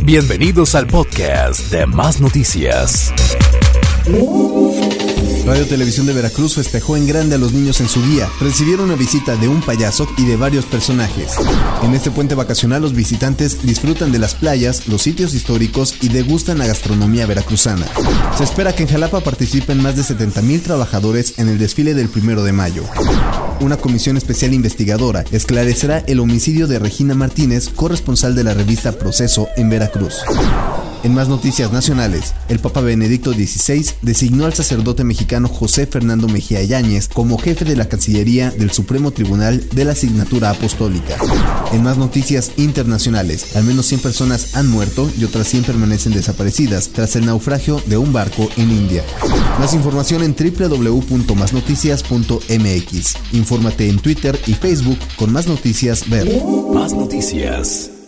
Bienvenidos al podcast de Más Noticias. Radio Televisión de Veracruz festejó en grande a los niños en su día. Recibieron una visita de un payaso y de varios personajes. En este puente vacacional los visitantes disfrutan de las playas, los sitios históricos y degustan la gastronomía veracruzana. Se espera que en Jalapa participen más de 70,000 trabajadores en el desfile del 1 de mayo. Una comisión especial investigadora esclarecerá el homicidio de Regina Martínez, corresponsal de la revista Proceso en Veracruz. En más noticias nacionales, el Papa Benedicto XVI designó al sacerdote mexicano José Fernando Mejía Yáñez como jefe de la Cancillería del Supremo Tribunal de la Asignatura Apostólica. En más noticias internacionales, al menos 100 personas han muerto y otras 100 permanecen desaparecidas tras el naufragio de un barco en India. Más información en www.masnoticias.mx. Infórmate en Twitter y Facebook con Más Noticias Ver. Más Noticias.